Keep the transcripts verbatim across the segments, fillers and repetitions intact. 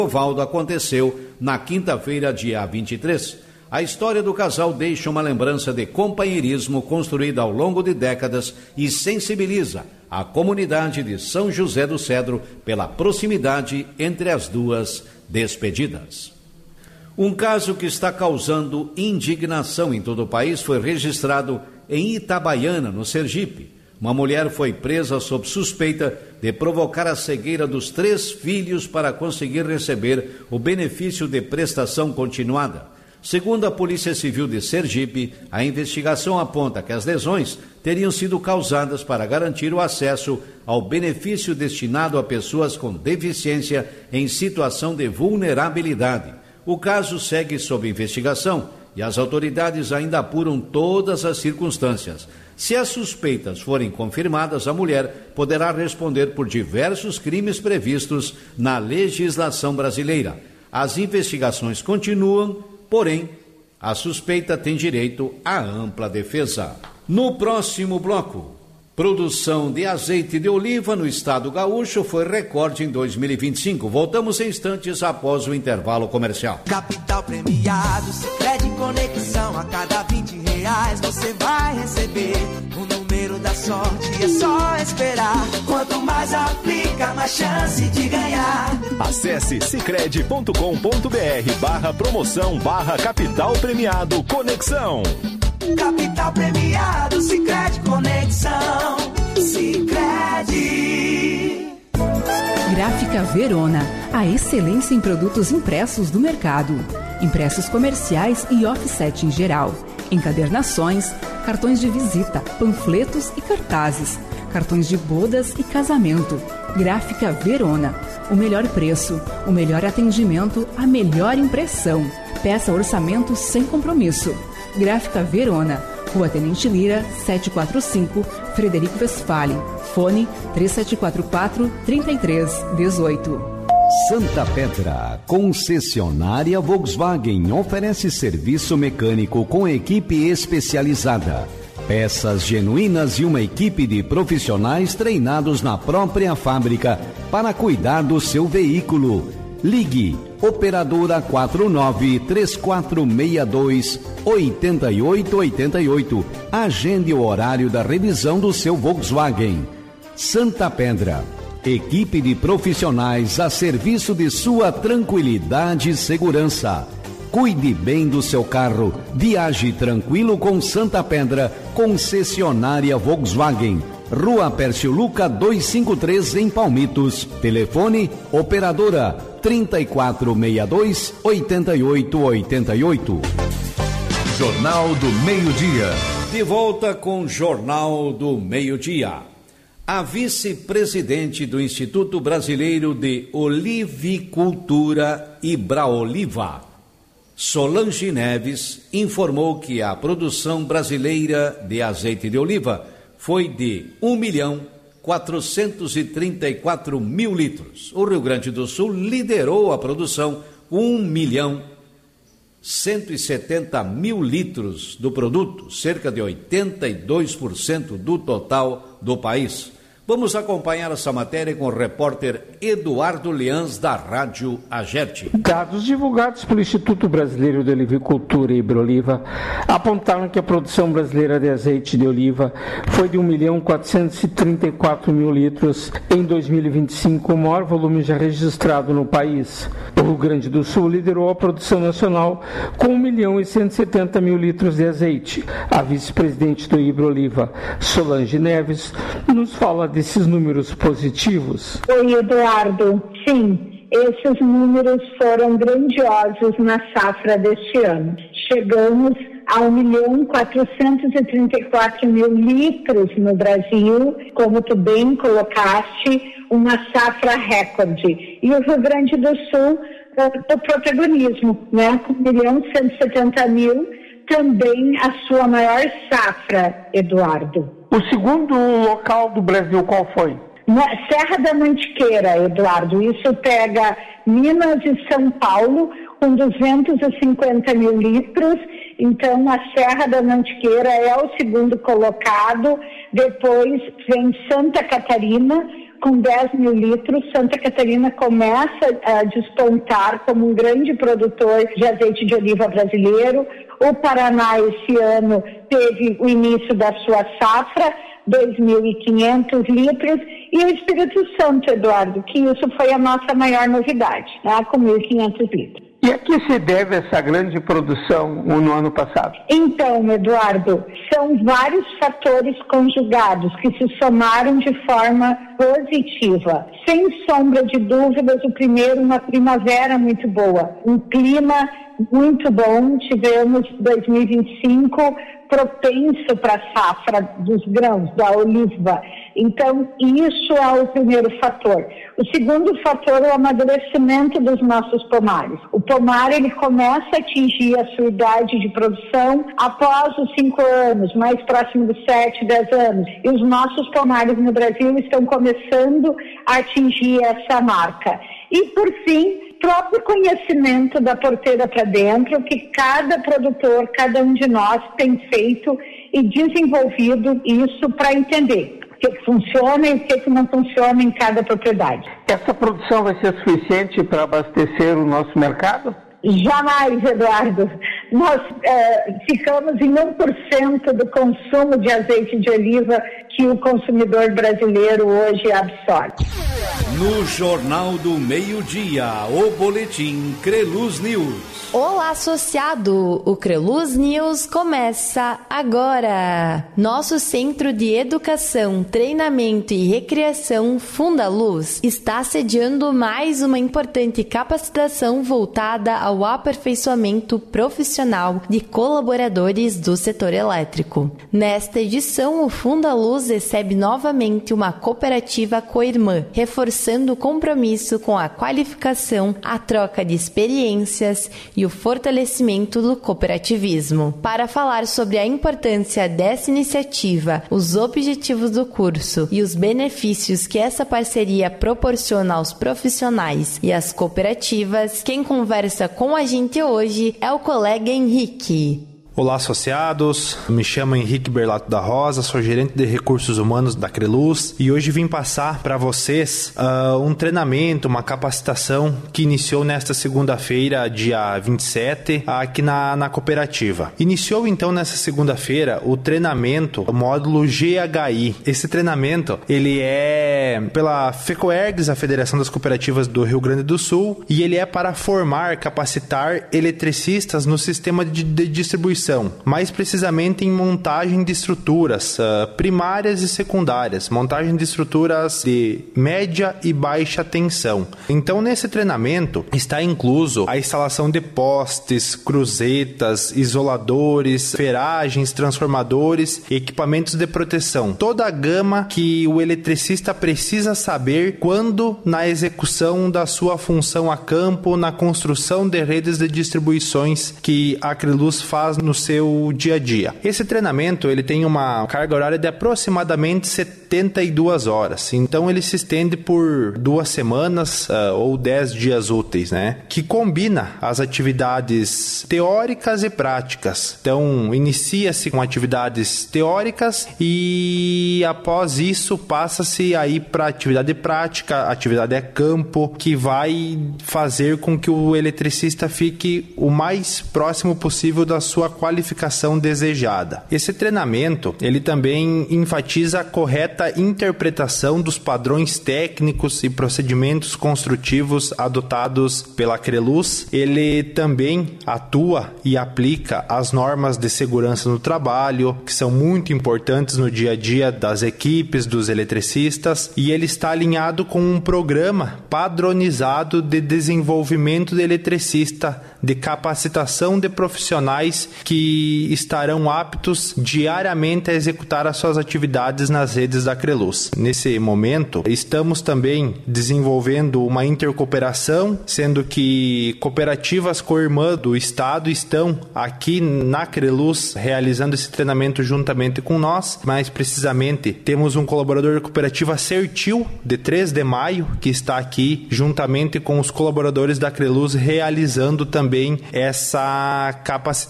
Valdo aconteceu na quinta-feira, dia vinte e três. A história do casal deixa uma lembrança de companheirismo construída ao longo de décadas e sensibiliza a comunidade de São José do Cedro pela proximidade entre as duas despedidas. Um caso que está causando indignação em todo o país foi registrado em Itabaiana, no Sergipe. Uma mulher foi presa sob suspeita de provocar a cegueira dos três filhos para conseguir receber o benefício de prestação continuada. Segundo a Polícia Civil de Sergipe, a investigação aponta que as lesões teriam sido causadas para garantir o acesso ao benefício destinado a pessoas com deficiência em situação de vulnerabilidade. O caso segue sob investigação e as autoridades ainda apuram todas as circunstâncias. Se as suspeitas forem confirmadas, a mulher poderá responder por diversos crimes previstos na legislação brasileira. As investigações continuam, porém, a suspeita tem direito à ampla defesa. No próximo bloco, produção de azeite de oliva no estado gaúcho foi recorde em dois mil e vinte e cinco. Voltamos em instantes após o intervalo comercial. Capital Premiado, Sicredi Conexão, a cada vinte reais você vai receber o número da sorte, é só esperar. Quanto mais aplica, mais chance de ganhar. Acesse sicredi ponto com ponto br barra promoção barra Capital Premiado Conexão. Capital Premiado, Sicredi Conexão, Sicredi. Gráfica Verona, a excelência em produtos impressos do mercado. Impressos comerciais e offset em geral. Encadernações, cartões de visita, panfletos e cartazes. Cartões de bodas e casamento. Gráfica Verona, o melhor preço, o melhor atendimento, a melhor impressão. Peça orçamento sem compromisso. Gráfica Verona, Rua Tenente Lira, setecentos e quarenta e cinco, Frederico Westphalen. Fone três sete quatro quatro, três três um oito. Santa Pedra, concessionária Volkswagen, oferece serviço mecânico com equipe especializada. Peças genuínas e uma equipe de profissionais treinados na própria fábrica para cuidar do seu veículo. Ligue operadora quatro nove três quatro seis dois oito oito oito oito. Agende o horário da revisão do seu Volkswagen. Santa Pedra, equipe de profissionais a serviço de sua tranquilidade e segurança. Cuide bem do seu carro. Viaje tranquilo com Santa Pedra, concessionária Volkswagen. Rua Pércio Luca duzentos e cinquenta e três, em Palmitos. Telefone operadora trinta e quatro sessenta e dois, oitenta e oito oitenta e oito. Jornal do Meio-Dia. De volta com o Jornal do Meio-Dia. A vice-presidente do Instituto Brasileiro de Olivicultura, Ibraoliva, Solange Neves, informou que a produção brasileira de azeite de oliva foi de um milhão quatrocentos e trinta e quatro mil litros. O Rio Grande do Sul liderou a produção com um milhão cento e setenta mil litros do produto, cerca de oitenta e dois por cento do total do país. Vamos acompanhar essa matéria com o repórter Eduardo Leãs, da Rádio Agerte. Dados divulgados pelo Instituto Brasileiro de Olivicultura e Ibraoliva apontaram que a produção brasileira de azeite de oliva foi de um milhão quatrocentos e trinta e quatro mil litros em dois mil e vinte e cinco, o maior volume já registrado no país. O Rio Grande do Sul liderou a produção nacional com um milhão e cento e setenta mil litros de azeite. A vice-presidente do Ibraoliva, Solange Neves, nos fala desses números positivos. Oi, Eduardo. Sim, esses números foram grandiosos na safra deste ano. Chegamos a um milhão quatrocentos e trinta e quatro mil litros no Brasil, como tu bem colocaste, uma safra recorde. E o Rio Grande do Sul, o protagonismo, né, com um milhão cento e setenta mil, também a sua maior safra, Eduardo. O segundo local do Brasil qual foi? Na Serra da Mantiqueira, Eduardo. Isso pega Minas e São Paulo, com duzentos e cinquenta mil litros. Então, a Serra da Mantiqueira é o segundo colocado. Depois vem Santa Catarina, com dez mil litros. Santa Catarina começa a despontar como um grande produtor de azeite de oliva brasileiro. O Paraná, esse ano, teve o início da sua safra, dois mil e quinhentos litros, e o Espírito Santo, Eduardo, que isso foi a nossa maior novidade, né, com mil e quinhentos litros. E a que se deve essa grande produção no ano passado? Então, Eduardo, são vários fatores conjugados que se somaram de forma positiva. Sem sombra de dúvidas, o primeiro, uma primavera muito boa, um clima muito bom. Tivemos dois mil e vinte e cinco propenso para a safra dos grãos, da oliva. Então, isso é o primeiro fator. O segundo fator é o amadurecimento dos nossos pomares. O pomar, ele começa a atingir a sua idade de produção após os cinco anos, mais próximo dos sete, dez anos. E os nossos pomares no Brasil estão começando a atingir essa marca. E, por fim, próprio conhecimento da porteira para dentro, que cada produtor, cada um de nós tem feito e desenvolvido isso para entender o que funciona e o que não funciona em cada propriedade. Essa produção vai ser suficiente para abastecer o nosso mercado? Jamais, Eduardo. Nós é, ficamos em um por cento do consumo de azeite de oliva que o consumidor brasileiro hoje absorve. No Jornal do Meio-Dia, o boletim Creluz News. Olá, associado! O Creluz News começa agora! Nosso Centro de Educação, Treinamento e Recreação Fundaluz está sediando mais uma importante capacitação voltada ao aperfeiçoamento profissional de colaboradores do setor elétrico. Nesta edição, o Fundaluz recebe novamente uma cooperativa co-irmã, reforçando o compromisso com a qualificação, a troca de experiências e o fortalecimento do cooperativismo. Para falar sobre a importância dessa iniciativa, os objetivos do curso e os benefícios que essa parceria proporciona aos profissionais e às cooperativas, quem conversa com a gente hoje é o colega Henrique. Olá, associados, me chamo Henrique Berlato da Rosa, sou gerente de recursos humanos da Creluz e hoje vim passar para vocês uh, um treinamento, uma capacitação que iniciou nesta segunda-feira, dia vinte e sete, aqui na, na cooperativa. Iniciou então nessa segunda-feira o treinamento, o módulo G H I. Esse treinamento, ele é pela FECOERGS, a Federação das Cooperativas do Rio Grande do Sul, e ele é para formar, capacitar eletricistas no sistema de, de distribuição, mais precisamente em montagem de estruturas uh, primárias e secundárias, montagem de estruturas de média e baixa tensão. Então, nesse treinamento está incluso a instalação de postes, cruzetas, isoladores, feragens, transformadores e equipamentos de proteção. Toda a gama que o eletricista precisa saber quando na execução da sua função a campo, na construção de redes de distribuições que a Creluz faz no seu dia a dia. Esse treinamento, ele tem uma carga horária de aproximadamente setenta e duas horas. Então ele se estende por duas semanas uh, ou dez dias úteis, né? Que combina as atividades teóricas e práticas. Então inicia-se com atividades teóricas e após isso passa-se aí para atividade prática, atividade a campo, que vai fazer com que o eletricista fique o mais próximo possível da sua qualificação desejada. Esse treinamento, ele também enfatiza a correta interpretação dos padrões técnicos e procedimentos construtivos adotados pela Creluz. Ele também atua e aplica as normas de segurança no trabalho, que são muito importantes no dia a dia das equipes, dos eletricistas, e ele está alinhado com um programa padronizado de desenvolvimento de eletricista, de capacitação de profissionais que estarão aptos diariamente a executar as suas atividades nas redes da Creluz. Nesse momento, estamos também desenvolvendo uma intercooperação, sendo que cooperativas co-irmã do Estado estão aqui na Creluz realizando esse treinamento juntamente com nós. Mais precisamente, temos um colaborador da cooperativa Certil, de três de maio, que está aqui juntamente com os colaboradores da Creluz realizando também essa capacitação.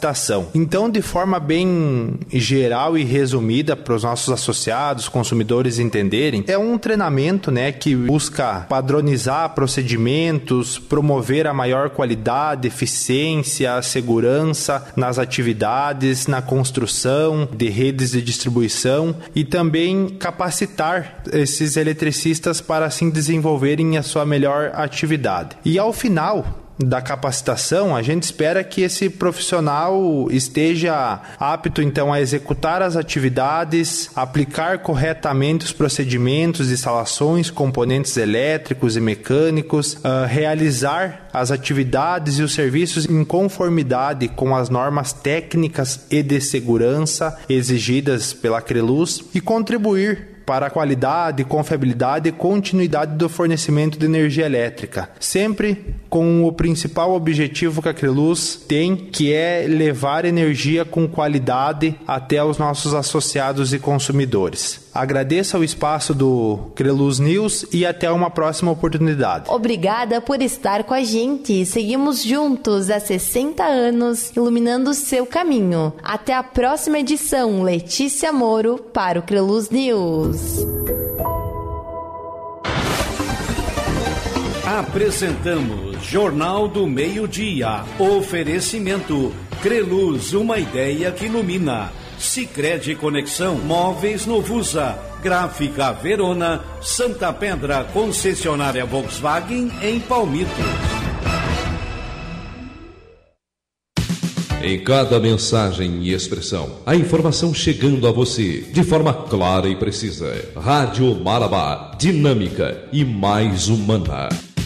Então, de forma bem geral e resumida para os nossos associados, consumidores entenderem, é um treinamento, né, que busca padronizar procedimentos, promover a maior qualidade, eficiência, segurança nas atividades, na construção de redes de distribuição e também capacitar esses eletricistas para assim desenvolverem a sua melhor atividade. E ao final da capacitação, a gente espera que esse profissional esteja apto então a executar as atividades, aplicar corretamente os procedimentos, instalações, componentes elétricos e mecânicos, uh, realizar as atividades e os serviços em conformidade com as normas técnicas e de segurança exigidas pela Creluz e contribuir para a qualidade, confiabilidade e continuidade do fornecimento de energia elétrica, sempre com o principal objetivo que a Creluz tem, que é levar energia com qualidade até os nossos associados e consumidores. Agradeço ao espaço do Creluz News e até uma próxima oportunidade. Obrigada por estar com a gente. Seguimos juntos há sessenta anos, iluminando o seu caminho. Até a próxima edição. Letícia Moro para o Creluz News. Apresentamos Jornal do Meio-Dia. Oferecimento Creluz, uma ideia que ilumina. Sicredi Conexão, Móveis Novusa, Gráfica Verona, Santa Pedra, concessionária Volkswagen em Palmito. Em cada mensagem e expressão, a informação chegando a você de forma clara e precisa. Rádio Marabá, dinâmica e mais humana.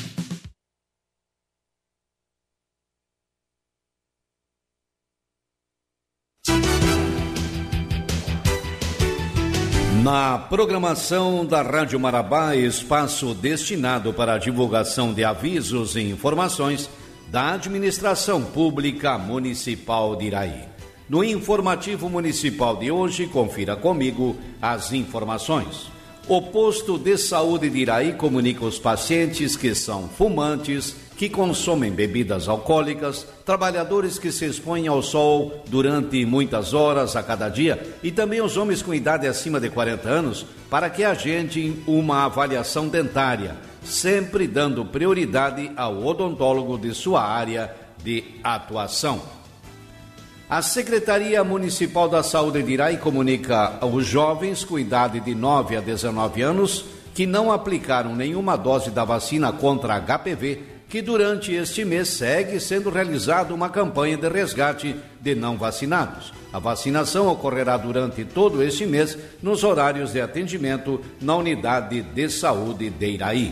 Na programação da Rádio Marabá, espaço destinado para a divulgação de avisos e informações da Administração Pública Municipal de Iraí. No informativo municipal de hoje, confira comigo as informações. O posto de saúde de Iraí comunica os pacientes que são fumantes, que consomem bebidas alcoólicas, trabalhadores que se expõem ao sol durante muitas horas a cada dia e também os homens com idade acima de quarenta anos para que agendem uma avaliação dentária, sempre dando prioridade ao odontólogo de sua área de atuação. A Secretaria Municipal da Saúde de Iraí comunica aos jovens com idade de nove a dezenove anos que não aplicaram nenhuma dose da vacina contra H P V, que durante este mês segue sendo realizada uma campanha de resgate de não vacinados. A vacinação ocorrerá durante todo este mês nos horários de atendimento na Unidade de Saúde de Iraí.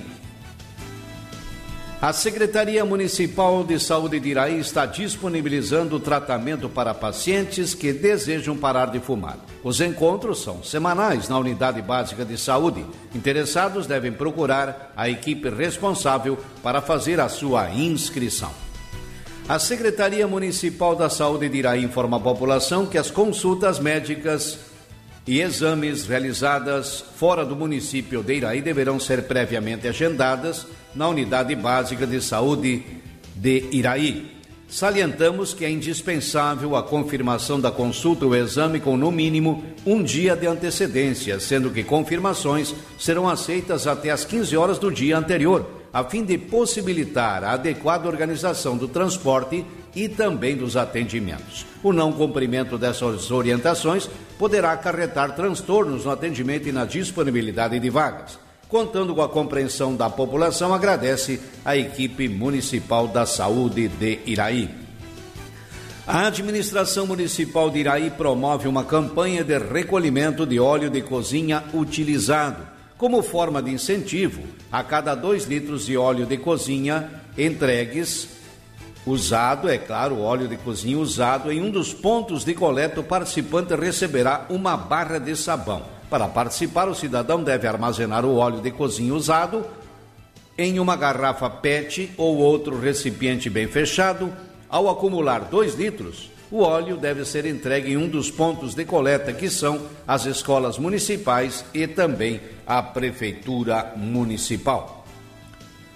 A Secretaria Municipal de Saúde de Iraí está disponibilizando tratamento para pacientes que desejam parar de fumar. Os encontros são semanais na Unidade Básica de Saúde. Interessados devem procurar a equipe responsável para fazer a sua inscrição. A Secretaria Municipal da Saúde de Iraí informa a população que as consultas médicas e exames realizadas fora do município de Iraí deverão ser previamente agendadas na Unidade Básica de Saúde de Iraí. Salientamos que é indispensável a confirmação da consulta ou exame com no mínimo um dia de antecedência, sendo que confirmações serão aceitas até às quinze horas do dia anterior, a fim de possibilitar a adequada organização do transporte e também dos atendimentos. O não cumprimento dessas orientações poderá acarretar transtornos no atendimento e na disponibilidade de vagas. Contando com a compreensão da população, agradece a equipe municipal da saúde de Iraí. A administração municipal de Iraí promove uma campanha de recolhimento de óleo de cozinha utilizado. Como forma de incentivo, a cada dois litros de óleo de cozinha entregues, usado, é claro, óleo de cozinha usado, em um dos pontos de coleta, o participante receberá uma barra de sabão. Para participar, o cidadão deve armazenar o óleo de cozinha usado em uma garrafa P E T ou outro recipiente bem fechado. Ao acumular dois litros, o óleo deve ser entregue em um dos pontos de coleta, que são as escolas municipais e também a Prefeitura Municipal.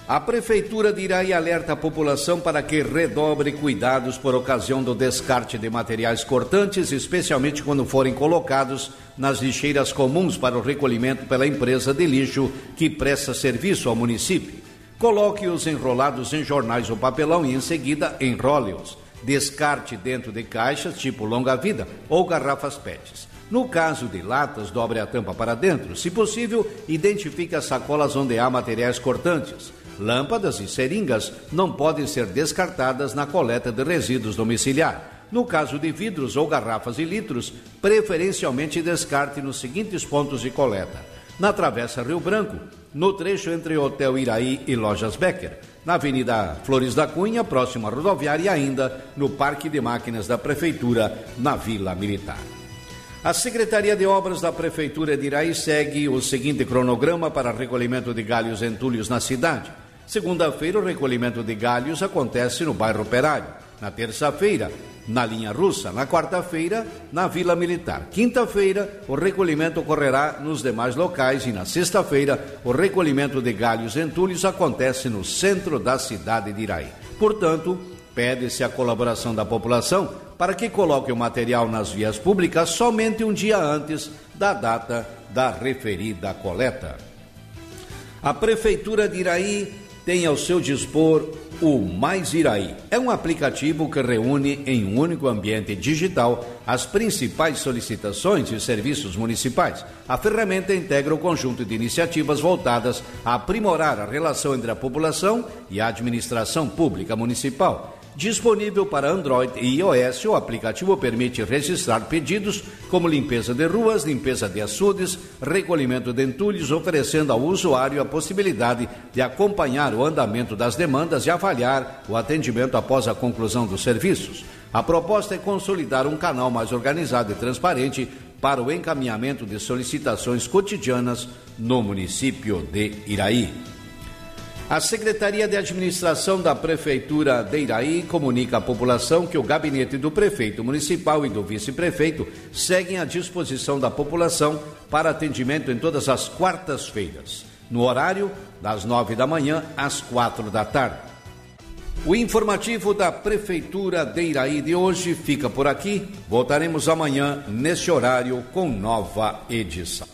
A Prefeitura de Iraí alerta a população para que redobre cuidados por ocasião do descarte de materiais cortantes, especialmente quando forem colocados nas lixeiras comuns para o recolhimento pela empresa de lixo que presta serviço ao município. Coloque-os enrolados em jornais ou papelão e, em seguida, enrole-os. Descarte dentro de caixas tipo longa-vida ou garrafas P E Ts. No caso de latas, dobre a tampa para dentro. Se possível, identifique as sacolas onde há materiais cortantes. Lâmpadas e seringas não podem ser descartadas na coleta de resíduos domiciliar. No caso de vidros ou garrafas e litros, preferencialmente descarte nos seguintes pontos de coleta: na Travessa Rio Branco, no trecho entre Hotel Iraí e Lojas Becker, na Avenida Flores da Cunha, próximo à rodoviária, e ainda no Parque de Máquinas da Prefeitura, na Vila Militar. A Secretaria de Obras da Prefeitura de Iraí segue o seguinte cronograma para recolhimento de galhos e entulhos na cidade. Segunda-feira, o recolhimento de galhos acontece no bairro Operário. Na terça-feira, na Linha Russa. Na quarta-feira, na Vila Militar. Quinta-feira, o recolhimento ocorrerá nos demais locais e na sexta-feira, o recolhimento de galhos e entulhos acontece no centro da cidade de Iraí. Portanto, pede-se a colaboração da população para que coloque o material nas vias públicas somente um dia antes da data da referida coleta. A Prefeitura de Iraí tem ao seu dispor o Mais Iraí. É um aplicativo que reúne em um único ambiente digital as principais solicitações e serviços municipais. A ferramenta integra o conjunto de iniciativas voltadas a aprimorar a relação entre a população e a administração pública municipal. Disponível para Android e iOS, o aplicativo permite registrar pedidos como limpeza de ruas, limpeza de açudes, recolhimento de entulhos, oferecendo ao usuário a possibilidade de acompanhar o andamento das demandas e avaliar o atendimento após a conclusão dos serviços. A proposta é consolidar um canal mais organizado e transparente para o encaminhamento de solicitações cotidianas no município de Iraí. A Secretaria de Administração da Prefeitura de Iraí comunica à população que o gabinete do prefeito municipal e do vice-prefeito seguem à disposição da população para atendimento em todas as quartas-feiras, no horário das nove da manhã às quatro da tarde. O informativo da Prefeitura de Iraí de hoje fica por aqui. Voltaremos amanhã neste horário com nova edição.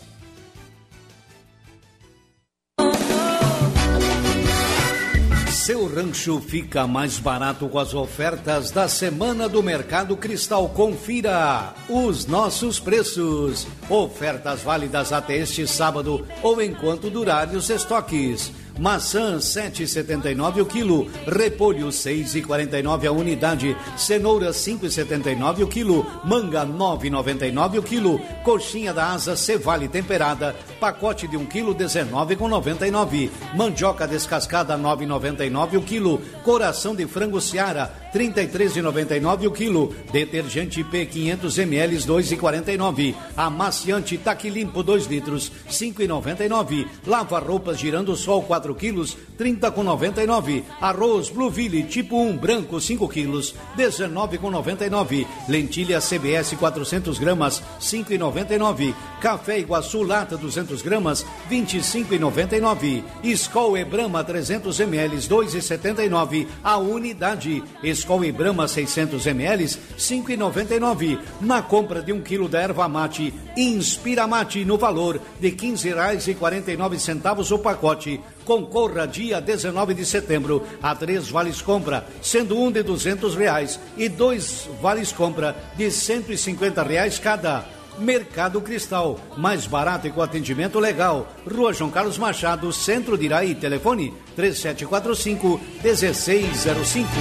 Seu rancho fica mais barato com as ofertas da Semana do Mercado Cristal. Confira os nossos preços. Ofertas válidas até este sábado ou enquanto durarem os estoques. Maçã sete reais e setenta e nove o quilo, repolho seis reais e quarenta e nove a unidade, cenoura cinco reais e setenta e nove o quilo, manga nove reais e noventa e nove o quilo, coxinha da asa Cevale temperada, pacote de um quilo dezenove reais e noventa e nove, mandioca descascada nove reais e noventa e nove o quilo, coração de frango Seara trinta e três reais e noventa e nove o quilo, detergente P quinhentos mililitros dois reais e quarenta e nove, amaciante Taque Limpo dois litros cinco reais e noventa e nove, lava roupas Girando Sol quatro quilos trinta reais e noventa e nove, arroz Blueville tipo um branco cinco quilos dezenove reais e noventa e nove, lentilha C B S quatrocentos gramas cinco reais e noventa e nove, café Iguaçu lata duzentos gramas vinte e cinco reais e noventa e nove, Skol e Brahma trezentos mililitros dois reais e setenta e nove a unidade, Skol e Brahma seiscentos mililitros cinco reais e noventa e nove, na compra de um quilo da erva mate Inspira Mate no valor de quinze reais e quarenta e nove centavos o pacote. Concorra dia dezenove de setembro a três vales compra, sendo um de duzentos reais e dois vales compra de cento e cinquenta reais cada. Mercado Cristal, mais barato e com atendimento legal. Rua João Carlos Machado, Centro de Iraí. Telefone três sete quatro cinco, um seis zero cinco.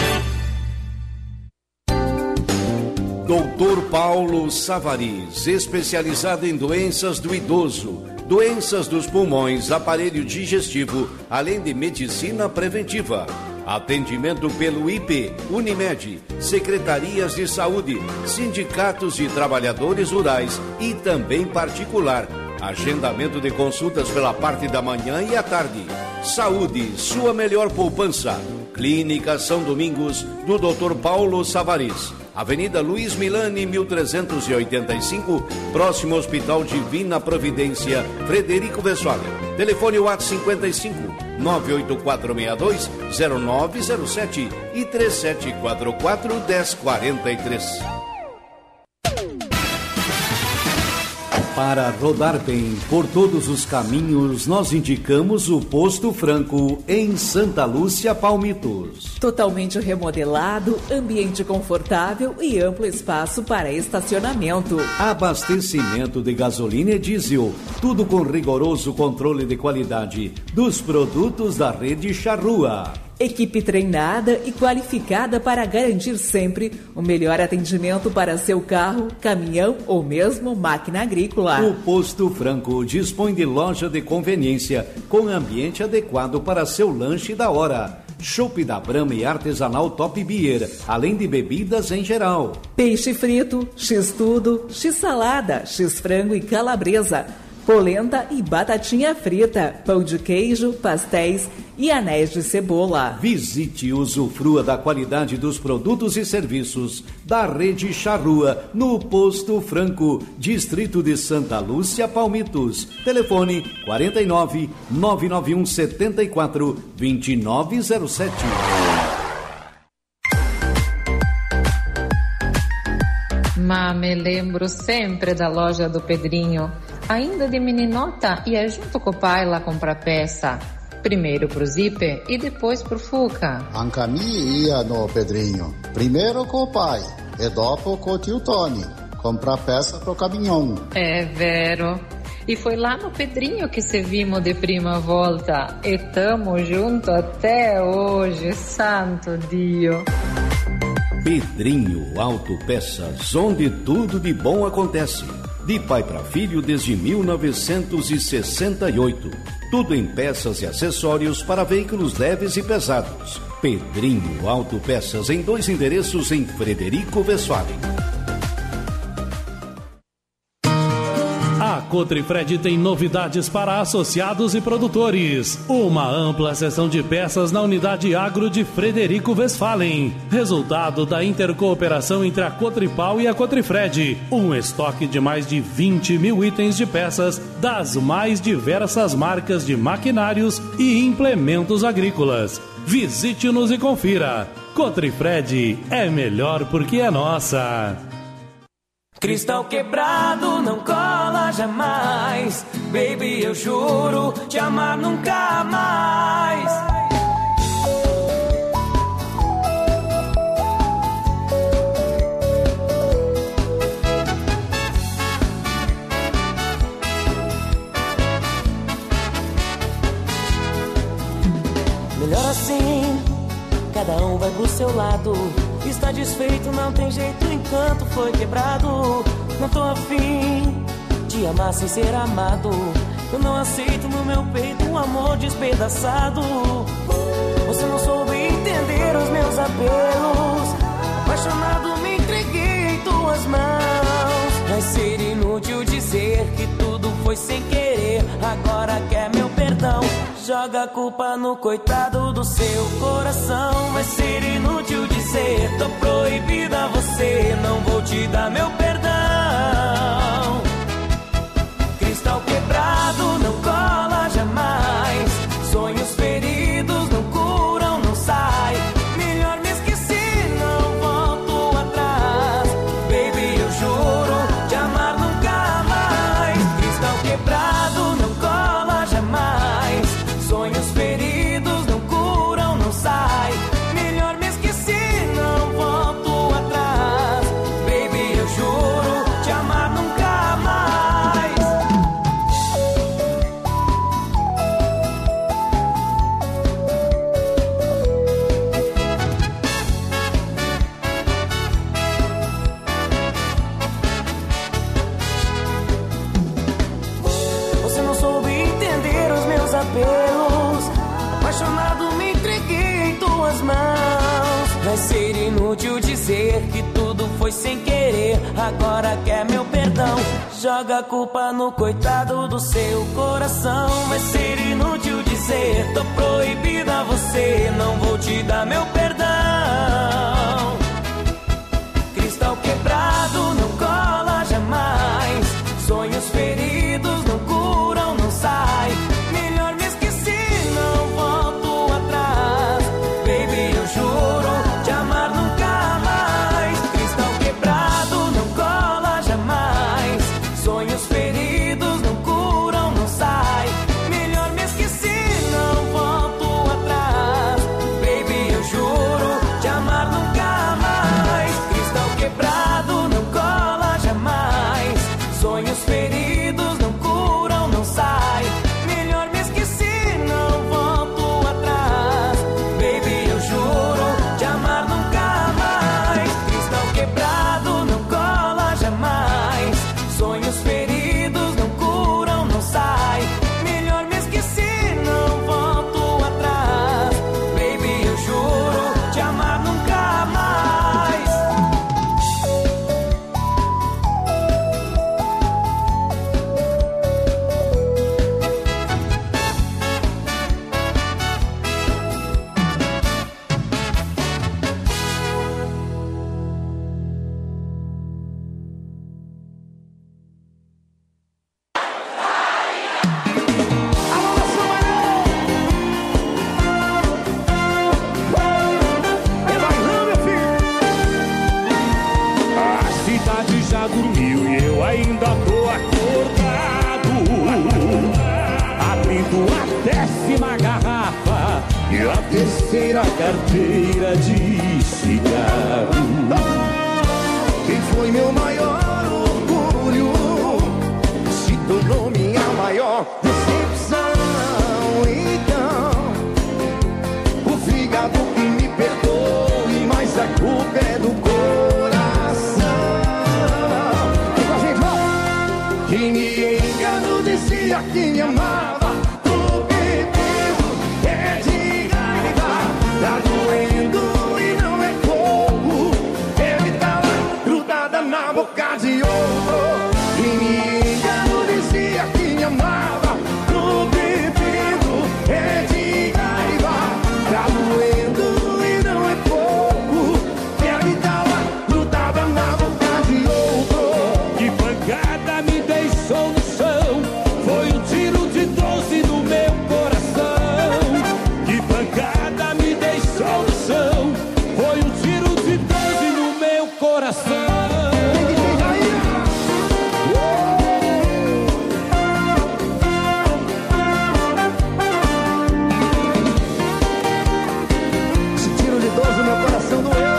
doutor Paulo Savariz, especializado em doenças do idoso, doenças dos pulmões, aparelho digestivo, além de medicina preventiva. Atendimento pelo I P, Unimed, secretarias de saúde, sindicatos de trabalhadores rurais e também particular. Agendamento de consultas pela parte da manhã e à tarde. Saúde, sua melhor poupança. Clínica São Domingos, do doutor Paulo Savariz. Avenida Luiz Milani, mil trezentos e oitenta e cinco, próximo ao Hospital Divina Providência, Frederico Westphalen. Telefone WhatsApp cinquenta e cinco, nove oito quatro seis dois zero nove zero sete e três sete quatro quatro um zero quatro três. Para rodar bem por todos os caminhos, nós indicamos o Posto Franco em Santa Lúcia, Palmitos. Totalmente remodelado, ambiente confortável e amplo espaço para estacionamento. Abastecimento de gasolina e diesel, tudo com rigoroso controle de qualidade dos produtos da rede Charrua. Equipe treinada e qualificada para garantir sempre o melhor atendimento para seu carro, caminhão ou mesmo máquina agrícola. O Posto Franco dispõe de loja de conveniência com ambiente adequado para seu lanche da hora. Chopp da Brahma e artesanal Top Beer, além de bebidas em geral. Peixe frito, x-tudo, x-salada, x-frango e calabresa. Polenta e batatinha frita, pão de queijo, pastéis e anéis de cebola. Visite e usufrua da qualidade dos produtos e serviços da Rede Charrua, no Posto Franco, Distrito de Santa Lúcia, Palmitos. Telefone quarenta e nove, nove nove um sete quatro, dois nove zero sete. Mas me lembro sempre da loja do Pedrinho, ainda de meninota, ia junto com o pai lá comprar peça. Primeiro pro Zíper e depois pro Fuca. Anca mi ia no Pedrinho, primeiro com o pai e dopo com o tio Tony, comprar peça pro caminhão. É, vero. E foi lá no Pedrinho que se vimos de prima volta. E tamo junto até hoje, santo Dio. Pedrinho Autopeças, onde tudo de bom acontece. De pai para filho desde mil novecentos e sessenta e oito. Tudo em peças e acessórios para veículos leves e pesados. Pedrinho Autopeças, em dois endereços em Frederico Westphalen. A Cotrifred tem novidades para associados e produtores. Uma ampla seção de peças na unidade agro de Frederico Westphalen. Resultado da intercooperação entre a Cotripal e a Cotrifred. Um estoque de mais de vinte mil itens de peças das mais diversas marcas de maquinários e implementos agrícolas. Visite-nos e confira. Cotrifred é melhor porque é nossa. Cristal quebrado não cola jamais. Baby, eu juro te amar nunca mais. Melhor assim, cada um vai pro seu lado. Está desfeito, não tem jeito, o encanto foi quebrado. Não tô afim de amar sem ser amado. Eu não aceito no meu peito um amor despedaçado. Você não soube entender os meus apelos. Apaixonado me entreguei em tuas mãos. Vai ser inútil dizer que tudo foi sem querer. Agora quer meu perdão. Joga a culpa no coitado do seu coração. Vai ser inútil dizer, tô proibida a você, não vou te dar meu perdão. Cristal quebrado não cola jamais. Sonhos feridos não curam, não sai. Melhor me esquecer, não volto atrás. Baby, eu juro te amar nunca mais. Cristal quebrado não cola jamais. Sonhos feridos não curam, não sai. Melhor me esquecer, não volto atrás. Baby, eu juro te amar nunca mais. Você não soube entender os meus apelos. Apaixonado me entreguei em tuas mãos. Vai ser inútil dizer que tudo foi sem querer. Agora quer meu perdão. Joga a culpa no coitado do seu coração. Vai ser inútil dizer, tô proibida a você, não vou te dar meu perdão. Cristal quebrado não cola jamais. Sonhos feridos não curam, não sai. Melhor me esquecer, não vou e a terceira carteira de cigarro. Quem foi meu maior orgulho se tornou minha maior decepção. Então, o fígado que me perdoe, mas a culpa é do coração. E a gente vai. Quem me enganou dizia que me amava. O bebendo é de raiva, tá doendo e não é pouco. Ele tá lá grudada na boca de outro. Quem me enganou dizia que me amava. O bebendo é de raiva, tá doendo e não é pouco. Ele tá lá grudada na boca de outro. Que pancada me deixou no chão, foi um tiro de doze no meu coração. Que pancada me deixou no chão, foi um tiro de doze no meu coração. Esse tiro de doze no meu coração doeu.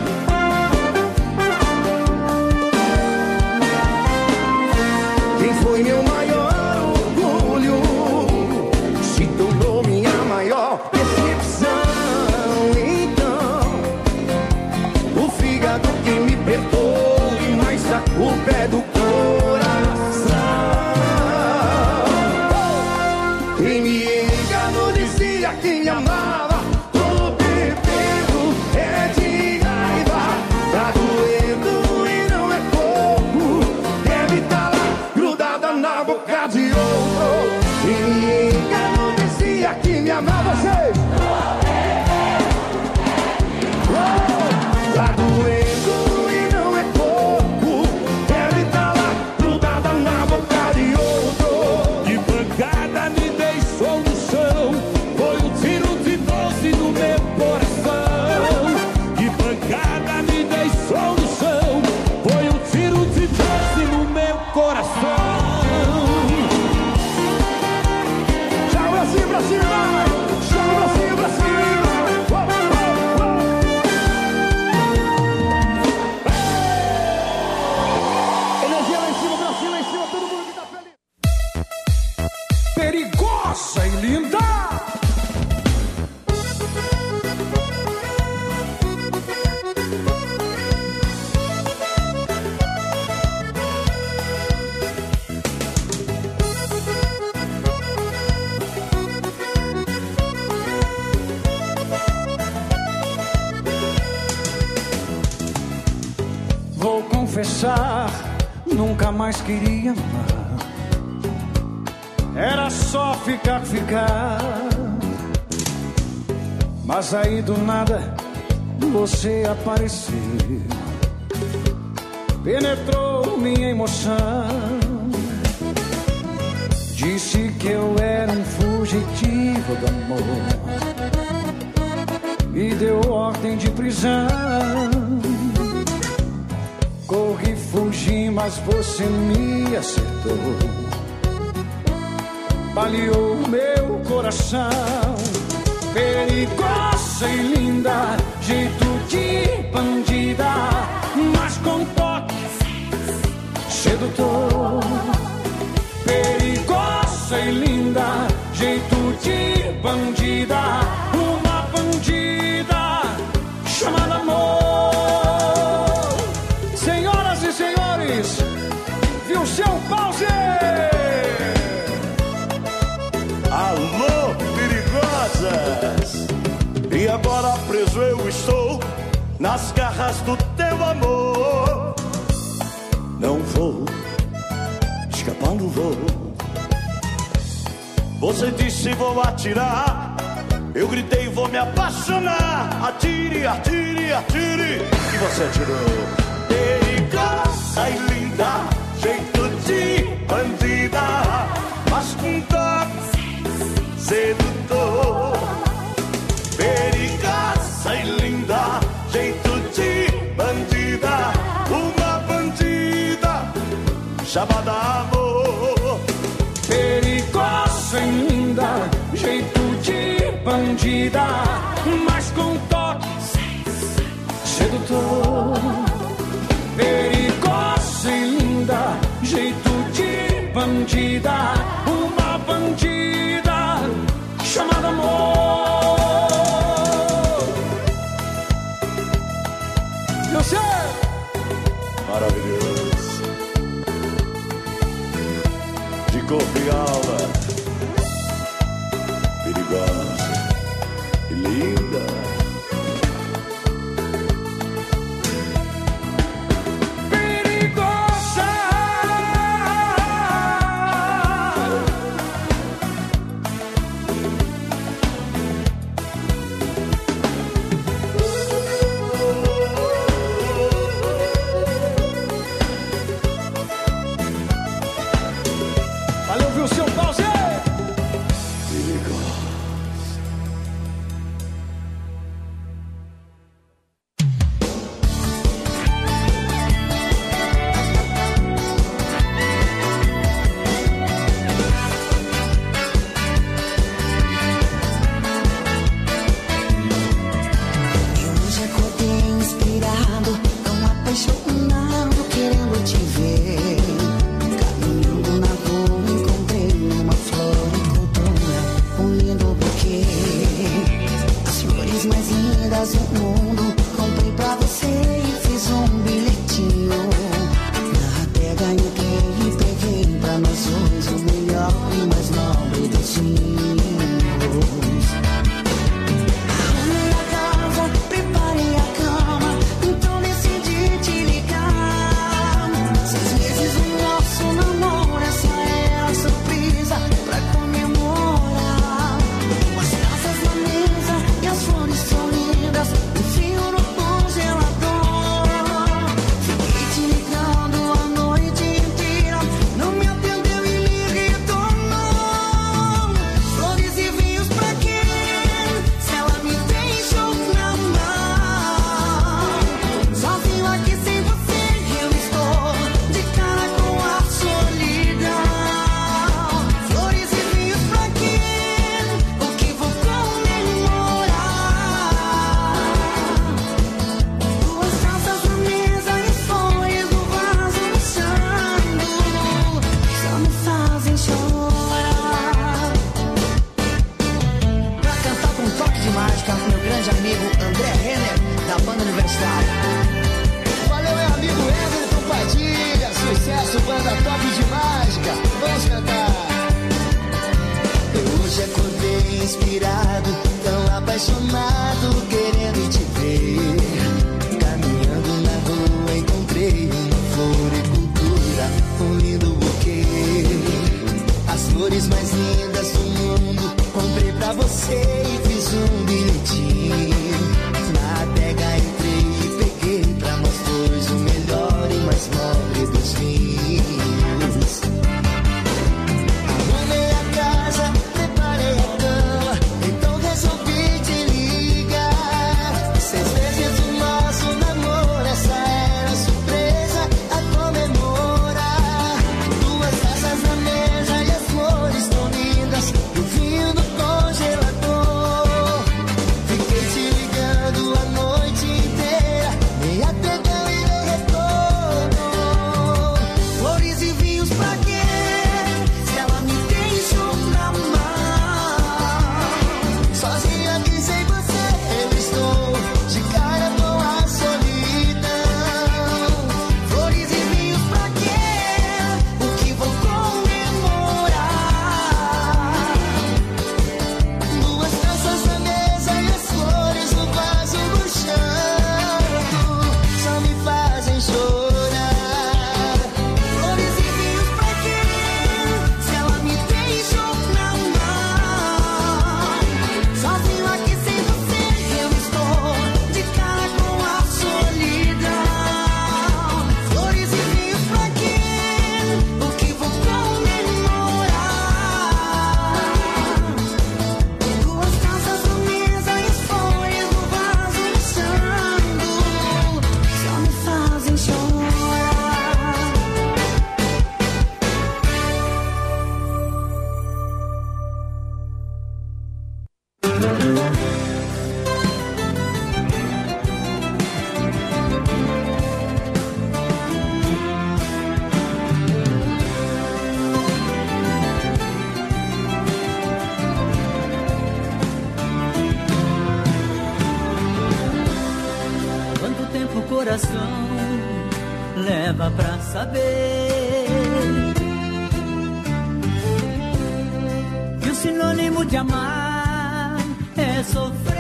Quem foi meu maior orgulho se tornou minha maior decepção. Então, o fígado que me perdoe, mas a culpa é do coração. Quem me enganou dizia que me amava. Tô bebendo é de raiva, tá doendo e não é pouco. Deve tá lá grudada na boca de outro. Quem me enganou dizia que me amava. Vocês! Tá doendo e não é pouco. Deve tá lá grudada na boca de outro. Que pancada me deixou no chão, foi um tiro de doze no meu coração. Que pancada me deixou no chão, foi um tiro de doze no meu coração. Tchau, Brasil, Brasil, vai! Tchau, Brasil, Brasil! Uou, uou, uou. Energia lá em cima, Brasil lá em cima, todo mundo que tá feliz. Perigosa e linda. Vou confessar, nunca mais queria amar. Era só ficar, ficar. Mas aí do nada você apareceu, penetrou minha emoção. Disse que eu era um fugitivo do amor, me deu ordem de prisão. Corri, fugi, mas você me acertou, baleou meu coração. Perigosa e linda, jeito de bandida, mas com toque sedutor. Perigosa e linda, jeito de bandida, uma bandida chamada amor. Senhoras e senhores, viu seu pause? Alô, perigosas! E agora preso eu estou nas garras do teu amor. Não vou, escapando vou. Você disse vou atirar, eu gritei vou me apaixonar. Atire, atire, atire, e você atirou. Perigosa e linda, jeito de bandida, mas com toque sedutor. Perigosa e linda, jeito de bandida, uma bandida chamada amor. Perigosa e linda, jeito de bandida. bandida, mas com toque sedutor. Perigosa e linda, jeito de bandida, uma bandida chamada amor. Eu sei! Maravilhoso. De corpo e alma, perigosa e linda. coração leva pra saber que o sinônimo de amar é sofrer.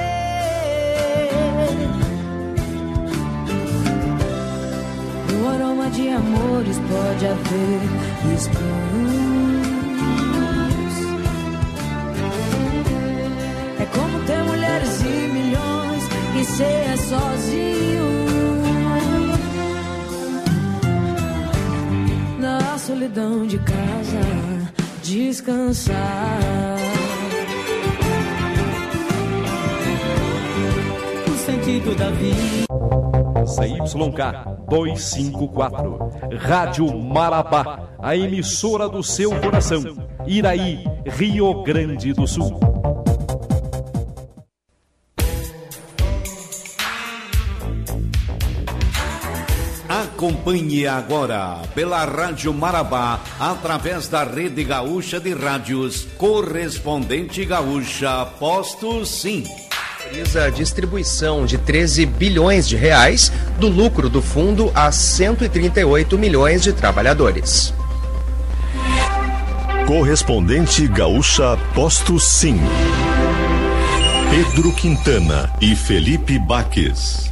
No aroma de amores pode haver espinhos. É como ter mulheres e milhões e ser sozinho na solidão de casa, descansar. O sentido da vida. C Y K duzentos e cinquenta e quatro, Rádio Marabá, a emissora do seu coração, Iraí, Rio Grande do Sul. Acompanhe agora pela Rádio Marabá, através da Rede Gaúcha de Rádios, Correspondente Gaúcha, Posto Sim. A distribuição de treze bilhões de reais do lucro do fundo a cento e trinta e oito milhões de trabalhadores. Correspondente Gaúcha, Posto Sim. Pedro Quintana e Felipe Baques.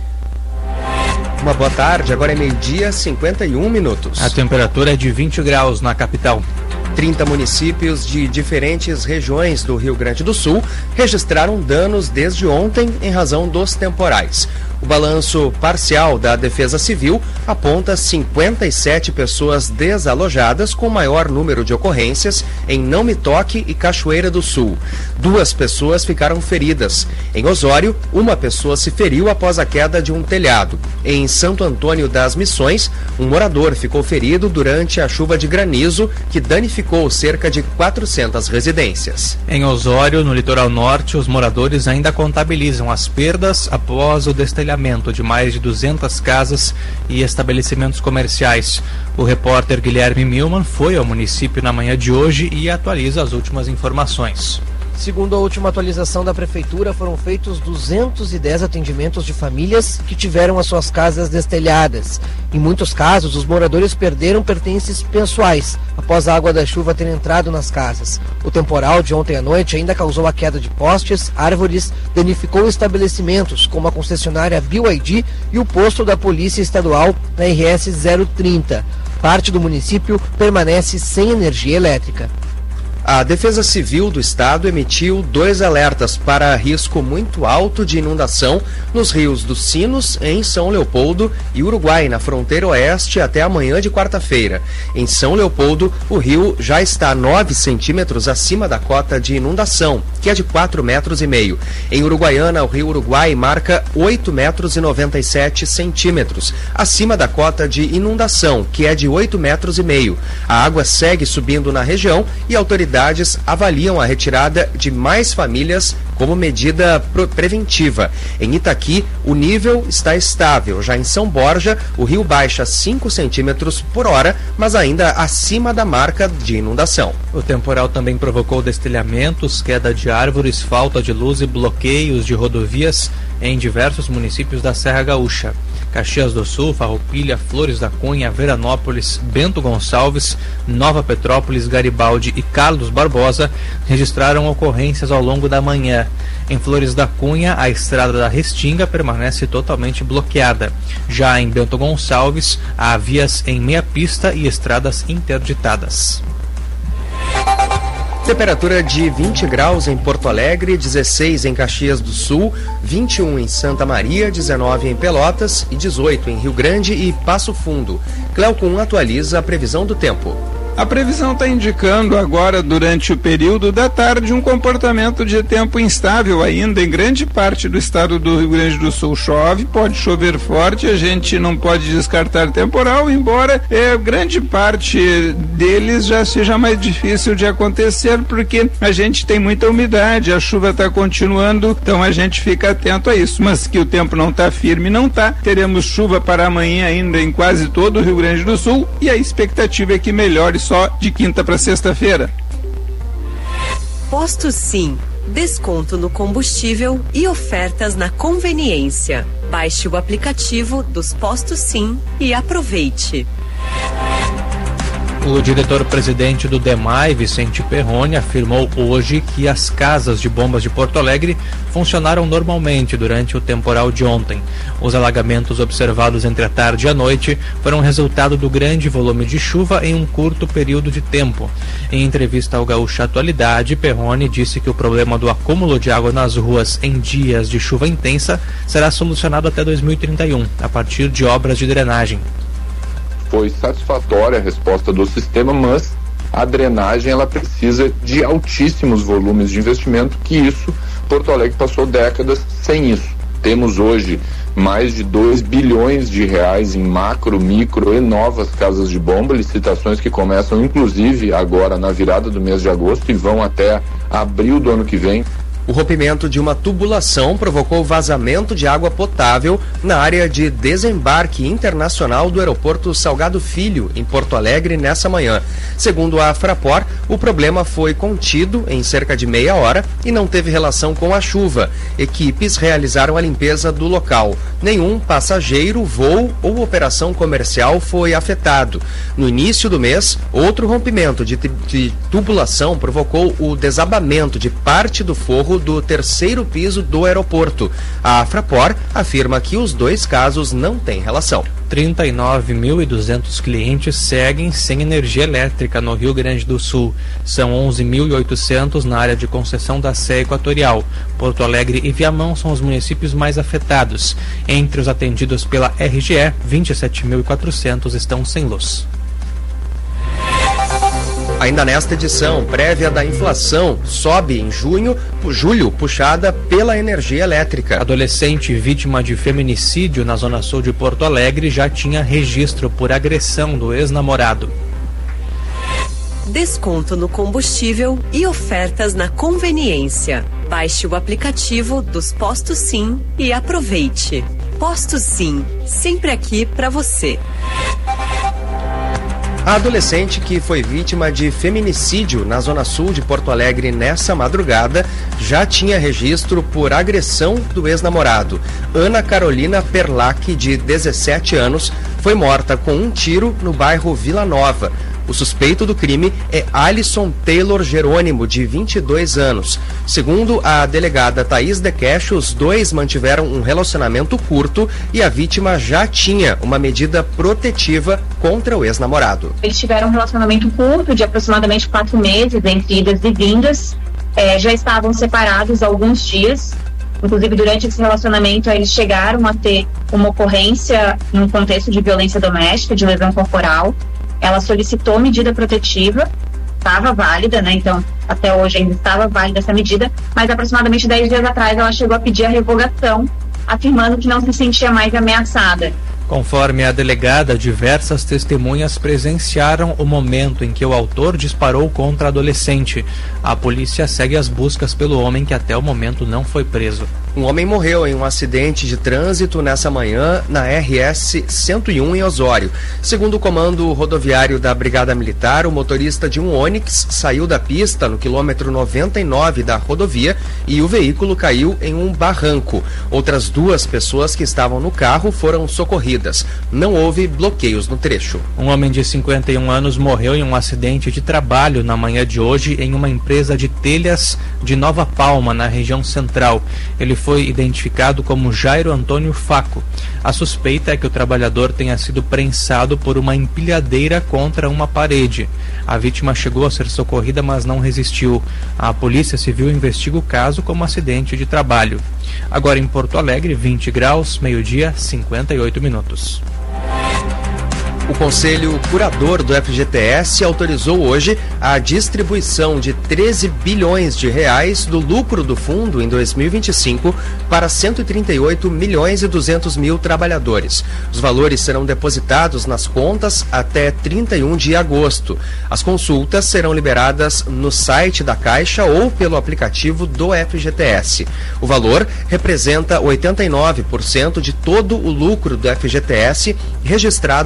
Uma boa tarde, agora é meio-dia, cinquenta e um minutos. A temperatura é de vinte graus na capital. trinta municípios de diferentes regiões do Rio Grande do Sul registraram danos desde ontem em razão dos temporais. O balanço parcial da Defesa Civil aponta cinquenta e sete pessoas desalojadas, com maior número de ocorrências em Não Me Toque e Cachoeira do Sul. Duas pessoas ficaram feridas. Em Osório, uma pessoa se feriu após a queda de um telhado. Em Santo Antônio das Missões, um morador ficou ferido durante a chuva de granizo que danificou cerca de quatrocentas residências. Em Osório, no litoral norte, os moradores ainda contabilizam as perdas após o destelhamento de mais de duzentas casas e estabelecimentos comerciais. O repórter Guilherme Milman foi ao município na manhã de hoje e atualiza as últimas informações. Segundo a última atualização da Prefeitura, foram feitos duzentos e dez atendimentos de famílias que tiveram as suas casas destelhadas. Em muitos casos, os moradores perderam pertences pessoais após a água da chuva ter entrado nas casas. O temporal de ontem à noite ainda causou a queda de postes, árvores, danificou estabelecimentos como a concessionária B Y D e o posto da Polícia Estadual na R S zero trinta. Parte do município permanece sem energia elétrica. A Defesa Civil do Estado emitiu dois alertas para risco muito alto de inundação nos rios dos Sinos, em São Leopoldo, e Uruguai, na fronteira oeste, até amanhã de quarta-feira. Em São Leopoldo, o rio já está nove centímetros acima da cota de inundação, que é de quatro metros e meio. Em Uruguaiana, o rio Uruguai marca oito metros e noventa e sete centímetros, acima da cota de inundação, que é de oito metros e meio. A água segue subindo na região e autoridades avaliam a retirada de mais famílias como medida preventiva. Em Itaqui, o nível está estável. Já em São Borja, o rio baixa cinco centímetros por hora, mas ainda acima da marca de inundação. O temporal também provocou destelhamentos, queda de árvores, falta de luz e bloqueios de rodovias em diversos municípios da Serra Gaúcha. Caxias do Sul, Farroupilha, Flores da Cunha, Veranópolis, Bento Gonçalves, Nova Petrópolis, Garibaldi e Carlos Barbosa registraram ocorrências ao longo da manhã. Em Flores da Cunha, a estrada da Restinga permanece totalmente bloqueada. Já em Bento Gonçalves, há vias em meia pista e estradas interditadas. Temperatura de vinte graus em Porto Alegre, dezesseis em Caxias do Sul, vinte e um em Santa Maria, dezenove em Pelotas e dezoito em Rio Grande e Passo Fundo. Cleocum atualiza a previsão do tempo. A previsão está indicando agora, durante o período da tarde, um comportamento de tempo instável ainda em grande parte do estado do Rio Grande do Sul. Chove, pode chover forte, a gente não pode descartar temporal, embora é, grande parte deles já seja mais difícil de acontecer, porque a gente tem muita umidade, a chuva está continuando, então a gente fica atento a isso. Mas que o tempo não está firme, não está. Teremos chuva para amanhã ainda em quase todo o Rio Grande do Sul e a expectativa é que melhore só de quinta para sexta-feira. Posto Sim, desconto no combustível e ofertas na conveniência. Baixe o aplicativo dos Postos Sim e aproveite. O diretor-presidente do DEMAI, Vicente Perrone, afirmou hoje que as casas de bombas de Porto Alegre funcionaram normalmente durante o temporal de ontem. Os alagamentos observados entre a tarde e a noite foram resultado do grande volume de chuva em um curto período de tempo. Em entrevista ao Gaúcha Atualidade, Perrone disse que o problema do acúmulo de água nas ruas em dias de chuva intensa será solucionado até dois mil e trinta e um, a partir de obras de drenagem. Foi satisfatória a resposta do sistema, mas a drenagem ela precisa de altíssimos volumes de investimento, que isso, Porto Alegre passou décadas sem isso. Temos hoje mais de dois bilhões de reais em macro, micro e novas casas de bomba, licitações que começam inclusive agora na virada do mês de agosto e vão até abril do ano que vem. O rompimento de uma tubulação provocou vazamento de água potável na área de desembarque internacional do aeroporto Salgado Filho, em Porto Alegre, nessa manhã. Segundo a Fraport, o problema foi contido em cerca de meia hora e não teve relação com a chuva. Equipes realizaram a limpeza do local. Nenhum passageiro, voo ou operação comercial foi afetado. No início do mês, outro rompimento de, de tubulação provocou o desabamento de parte do forro do terceiro piso do aeroporto. A Fraport afirma que os dois casos não têm relação. trinta e nove mil e duzentos clientes seguem sem energia elétrica no Rio Grande do Sul. São onze mil e oitocentos na área de concessão da Sé Equatorial. Porto Alegre e Viamão são os municípios mais afetados. Entre os atendidos pela R G E, vinte e sete mil e quatrocentos estão sem luz. Ainda nesta edição, prévia da inflação sobe em junho, julho, puxada pela energia elétrica. Adolescente vítima de feminicídio na zona sul de Porto Alegre já tinha registro por agressão do ex-namorado. Desconto no combustível e ofertas na conveniência. Baixe o aplicativo dos Postos Sim e aproveite. Postos Sim, sempre aqui para você. A adolescente que foi vítima de feminicídio na zona sul de Porto Alegre nessa madrugada já tinha registro por agressão do ex-namorado. Ana Carolina Perlac, de dezessete anos, foi morta com um tiro no bairro Vila Nova. O suspeito do crime é Alisson Taylor Jerônimo, de vinte e dois anos. Segundo a delegada Thaís Dequeche, os dois mantiveram um relacionamento curto e a vítima já tinha uma medida protetiva contra o ex-namorado. Eles tiveram um relacionamento curto, de aproximadamente quatro meses, entre idas e vindas. É, já estavam separados há alguns dias. Inclusive, durante esse relacionamento, eles chegaram a ter uma ocorrência no contexto de violência doméstica, de lesão corporal. Ela solicitou medida protetiva, estava válida, né? Então, até hoje ainda estava válida essa medida, mas aproximadamente dez dias atrás ela chegou a pedir a revogação, afirmando que não se sentia mais ameaçada. Conforme a delegada, diversas testemunhas presenciaram o momento em que o autor disparou contra a adolescente. A polícia segue as buscas pelo homem, que até o momento não foi preso. Um homem morreu em um acidente de trânsito nessa manhã na R S cento e um em Osório. Segundo o comando rodoviário da Brigada Militar, o motorista de um Onix saiu da pista no quilômetro noventa e nove da rodovia e o veículo caiu em um barranco. Outras duas pessoas que estavam no carro foram socorridas. Não houve bloqueios no trecho. Um homem de cinquenta e um anos morreu em um acidente de trabalho na manhã de hoje em uma empresa de telhas de Nova Palma, na região central. Ele foi identificado como Jairo Antônio Faco. A suspeita é que o trabalhador tenha sido prensado por uma empilhadeira contra uma parede. A vítima chegou a ser socorrida, mas não resistiu. A Polícia Civil investiga o caso como acidente de trabalho. Agora em Porto Alegre, vinte graus, meio-dia, cinquenta e oito minutos. O Conselho Curador do F G T S autorizou hoje a distribuição de treze bilhões de reais do lucro do fundo em dois mil e vinte e cinco para cento e trinta e oito milhões e duzentos mil trabalhadores. Os valores serão depositados nas contas até trinta e um de agosto. As consultas serão liberadas no site da Caixa ou pelo aplicativo do F G T S. O valor representa oitenta e nove por cento de todo o lucro do F G T S registrado no ano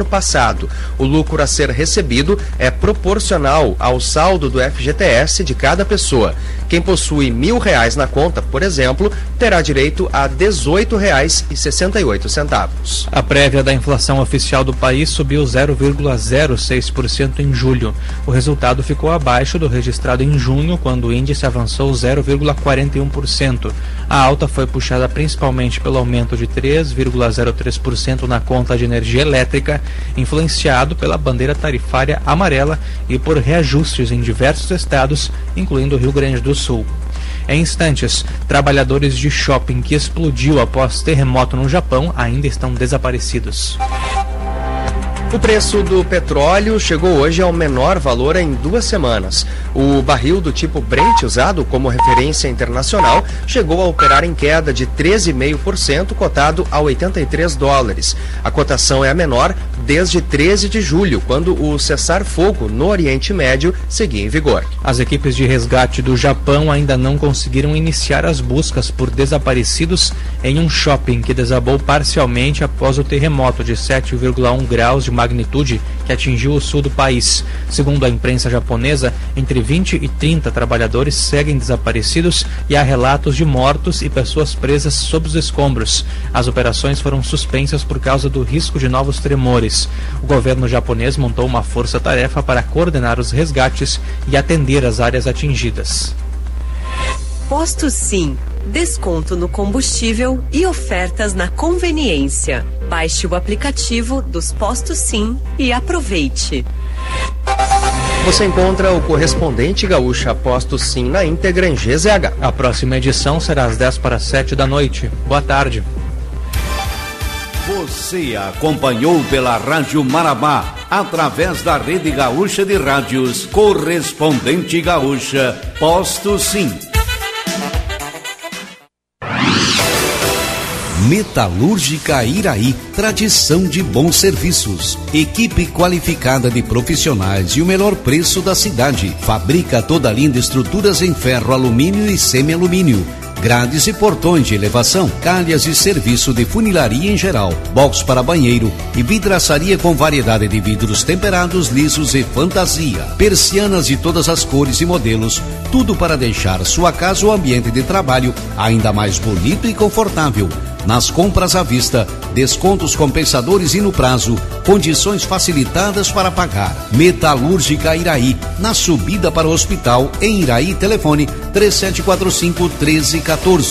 passado. O lucro a ser recebido é proporcional ao saldo do F G T S de cada pessoa. Quem possui mil reais na conta, por exemplo, terá direito a dezoito reais e sessenta e oito centavos. A prévia da inflação oficial do país subiu zero vírgula zero seis por cento em julho. O resultado ficou abaixo do registrado em junho, quando o índice avançou zero vírgula quarenta e um por cento. A alta foi puxada principalmente pelo aumento de três vírgula zero três por cento na conta de energia elétrica, influenciado pela bandeira tarifária amarela e por reajustes em diversos estados, incluindo o Rio Grande do Sul. Em instantes, trabalhadores de shopping que explodiu após terremoto no Japão ainda estão desaparecidos. O preço do petróleo chegou hoje ao menor valor em duas semanas. O barril do tipo Brent, usado como referência internacional, chegou a operar em queda de treze vírgula cinco por cento, cotado a oitenta e três dólares. A cotação é a menor desde treze de julho, quando o cessar-fogo no Oriente Médio seguia em vigor. As equipes de resgate do Japão ainda não conseguiram iniciar as buscas por desaparecidos em um shopping que desabou parcialmente após o terremoto de sete vírgula um graus de magnitude que atingiu o sul do país. Segundo a imprensa japonesa, entre vinte e trinta trabalhadores seguem desaparecidos e há relatos de mortos e pessoas presas sob os escombros. As operações foram suspensas por causa do risco de novos tremores. O governo japonês montou uma força-tarefa para coordenar os resgates e atender as áreas atingidas. Posto Sim, desconto no combustível e ofertas na conveniência. Baixe o aplicativo dos Postos Sim e aproveite. Você encontra o correspondente Gaúcha Posto Sim na íntegra em G Z H. A próxima edição será às dez para sete da noite. Boa tarde. Você acompanhou pela Rádio Marabá, através da Rede Gaúcha de Rádios, correspondente Gaúcha Posto Sim. Metalúrgica Iraí, tradição de bons serviços. Equipe qualificada de profissionais e o melhor preço da cidade. Fabrica toda a linha de estruturas em ferro, alumínio e semi-alumínio. Grades e portões de elevação, calhas e serviço de funilaria em geral, box para banheiro e vidraçaria com variedade de vidros temperados, lisos e fantasia. Persianas de todas as cores e modelos, tudo para deixar sua casa ou ambiente de trabalho ainda mais bonito e confortável. Nas compras à vista, descontos compensadores e no prazo, condições facilitadas para pagar. Metalúrgica Iraí, na subida para o hospital, em Iraí, telefone três sete quatro cinco, um três um quatro.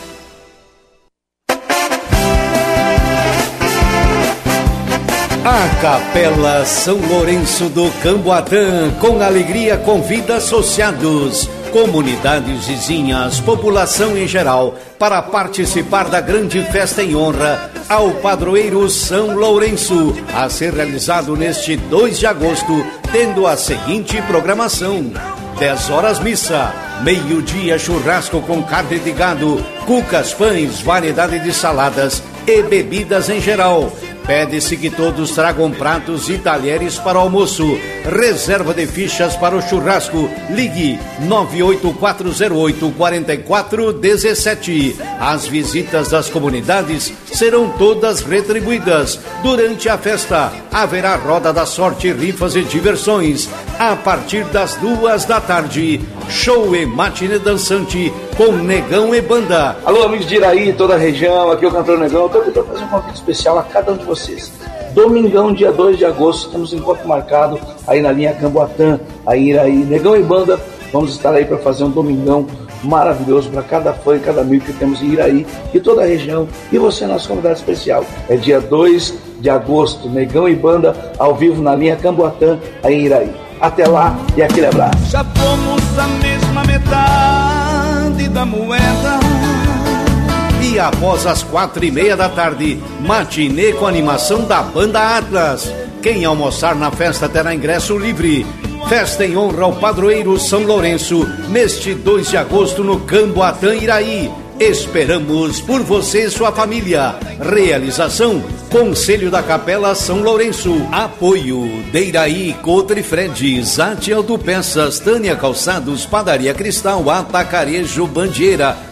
A Capela São Lourenço do Camboatã, com alegria, convida associados, comunidades vizinhas, população em geral, para participar da grande festa em honra ao padroeiro São Lourenço, a ser realizado neste dois de agosto, tendo a seguinte programação: dez horas missa, meio-dia churrasco com carne de gado, cucas, pães, variedade de saladas e bebidas em geral. Pede-se que todos tragam pratos e talheres para o almoço. Reserva de fichas para o churrasco. Ligue nove oito quatro zero oito, quatro quatro um sete. As visitas das comunidades serão todas retribuídas. Durante a festa haverá roda da sorte, rifas e diversões. A partir das duas da tarde, show e matinê dançante com Negão e Banda. Alô, amigos de Iraí, toda a região, aqui é o cantor Negão. Estou aqui para fazer um convite especial a cada um de vocês. Domingão, dia dois de agosto, temos um encontro marcado aí na linha Camboatã, aí em Iraí. Negão e Banda, vamos estar aí para fazer um domingão maravilhoso para cada fã e cada amigo que temos em Iraí e toda a região. E você é nosso convidado especial. É dia dois de agosto, Negão e Banda, ao vivo na linha Camboatã, aí em Iraí. Até lá e aquele abraço. Já fomos a mesma metade da moeda. E após as quatro e meia da tarde, matinê com animação da Banda Atlas. Quem almoçar na festa terá ingresso livre. Festa em honra ao padroeiro São Lourenço, neste dois de agosto no Camboatã, Iraí. Esperamos por você e sua família. Realização: Conselho da Capela São Lourenço. Apoio: Deiraí, Cotrifred, Zate Autopeças, Tânia Calçados, Padaria Cristal, Atacarejo Bandeira,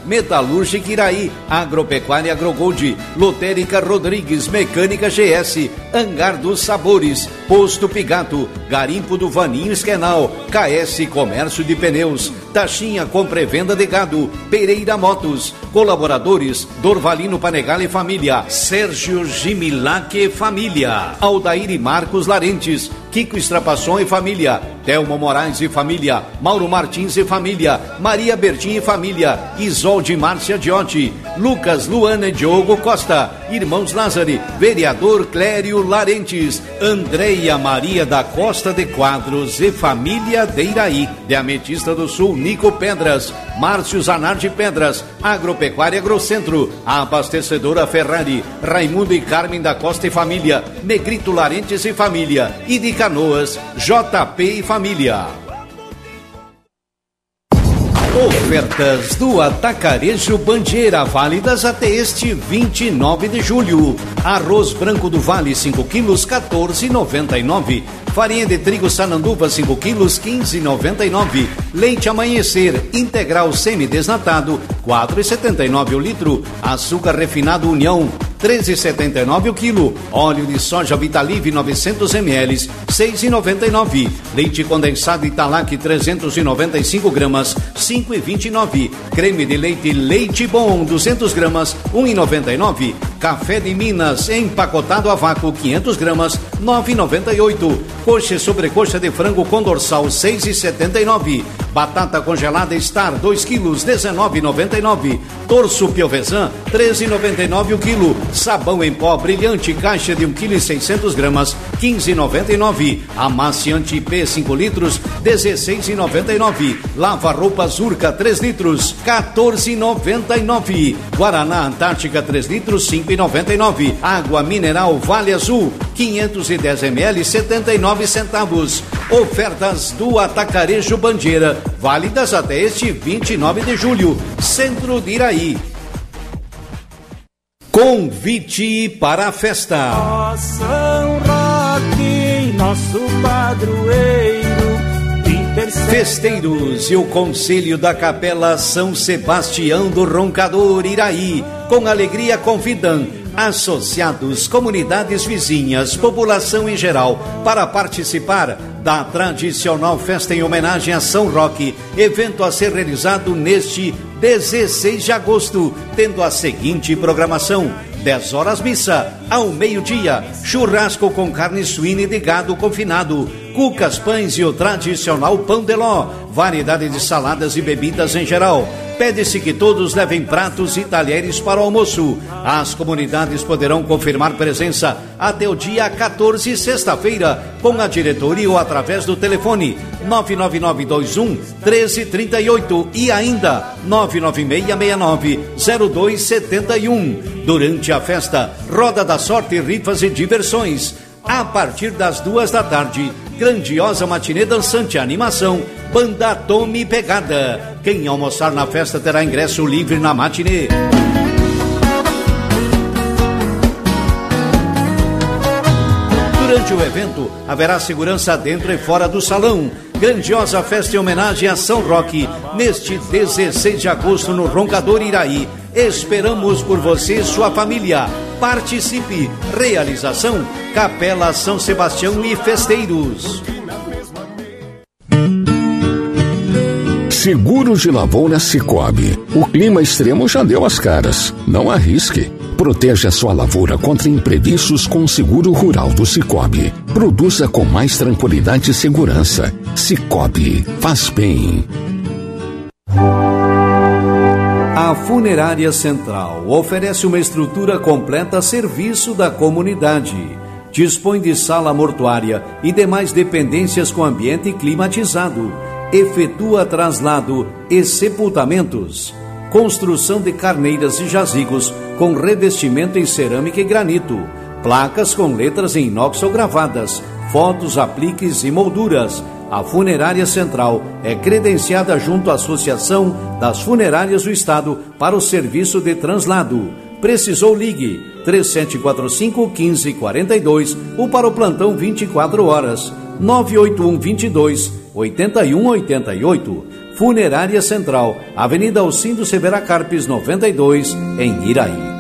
Metalúrgica Iraí, Agropecuária Agrogold, Lotérica Rodrigues, Mecânica G S, Hangar dos Sabores, Posto Pigato, Garimpo do Vaninho Esquenal, K S Comércio de Pneus, Taxinha Compra e Venda de Gado, Pereira Motos, colaboradores Dorvalino Panegal e Família, Sérgio Gimilac e Família, Aldair e Marcos Larentes, Kiko Estrapasson e Família, Telmo Moraes e Família, Mauro Martins e Família, Maria Bertin e Família, Isolde Márcia Diotti, Lucas, Luana e Diogo Costa, Irmãos Lázari, Vereador Clério Larentes, Andreia Maria da Costa de Quadros e Família de Iraí, de Ametista do Sul, Nico Pedras, Márcio Zanardi Pedras, Agropecuária Agrocentro, Abastecedora Ferrari, Raimundo e Carmen da Costa e Família, Negrito Larentes e Família, e de Canoas, J P e Família. Ofertas do Atacarejo Bandeira, válidas até este vinte e nove de julho. Arroz branco do Vale, cinco quilos, quatorze reais e noventa e nove centavos. Farinha de trigo Sananduva, cinco quilos, quinze reais e noventa e nove centavos. Leite Amanhecer integral semi-desnatado, quatro reais e setenta e nove centavos o litro. Açúcar refinado União, treze reais e setenta e nove centavos o quilo. Óleo de soja Vitalive, novecentos mililitros, seis reais e noventa e nove centavos. Leite condensado Italac, trezentos e noventa e cinco gramas, cinco reais e vinte e nove centavos. Creme de leite Leite Bom, duzentas gramas, um real e noventa e nove centavos. Café de Minas, empacotado a vácuo, quinhentas gramas, nove reais e noventa e oito centavos. Coxa e sobrecoxa de frango com dorsal, seis reais e setenta e nove centavos. Batata congelada Star, dois quilos, dezenove reais e noventa e nove centavos. Torso Piovesan, treze reais e noventa e nove centavos o quilo. Sabão em pó brilhante, caixa de um quilo e seiscentas gramas, quinze reais e noventa e nove centavos. Amaciante P, cinco litros, dezesseis reais e noventa e nove centavos. Lava roupas Urca, três litros, quatorze reais e noventa e nove centavos. Guaraná Antártica, três litros, cinco reais e noventa e nove centavos. Água mineral Vale Azul, quinhentos e dez mililitros, setenta e nove centavos. Ofertas do Atacarejo Bandeira, válidas até este vinte e nove de julho. Centro de Iraí. Convite para a festa. Ó São Roque, nosso padroeiro, Festeiros e o Conselho da Capela São Sebastião do Roncador Iraí, com alegria convidam associados, comunidades vizinhas, população em geral, para participar da tradicional festa em homenagem a São Roque, evento a ser realizado neste dezesseis de agosto, tendo a seguinte programação: dez horas missa, ao meio-dia, churrasco com carne suína e de gado confinado, cucas, pães e o tradicional pão de ló, variedade de saladas e bebidas em geral. Pede-se que todos levem pratos e talheres para o almoço. As comunidades poderão confirmar presença até o dia quatorze, sexta-feira, com a diretoria ou através do telefone nove nove nove dois um, um três três oito e ainda nove nove seis seis nove, zero dois sete um. Durante a festa, roda da sorte, rifas e diversões. A partir das duas da tarde, grandiosa matinê dançante, animação, banda Tome Pegada. Quem almoçar na festa terá ingresso livre na matinê. Durante o evento, haverá segurança dentro e fora do salão. Grandiosa festa em homenagem a São Roque, neste dezesseis de agosto no Roncador Iraí. Esperamos por você e sua família. Participe. Realização: Capela São Sebastião e Festeiros. Seguros de lavoura Cicobi. O clima extremo já deu as caras. Não arrisque. Proteja sua lavoura contra imprevistos com o seguro rural do Cicobi. Produza com mais tranquilidade e segurança. Cicobi. Faz bem. A Funerária Central oferece uma estrutura completa a serviço da comunidade. Dispõe de sala mortuária e demais dependências com ambiente climatizado. Efetua traslado e sepultamentos. Construção de carneiras e jazigos com revestimento em cerâmica e granito. Placas com letras em inox ou gravadas. Fotos, apliques e molduras. A Funerária Central é credenciada junto à Associação das Funerárias do Estado para o serviço de translado. Precisou, ligue três sete quatro cinco, um cinco quatro dois ou para o plantão vinte e quatro horas nove oito um, dois dois, oito um oito oito. Funerária Central, Avenida Alcindo Severa Carpes, noventa e dois, em Iraí.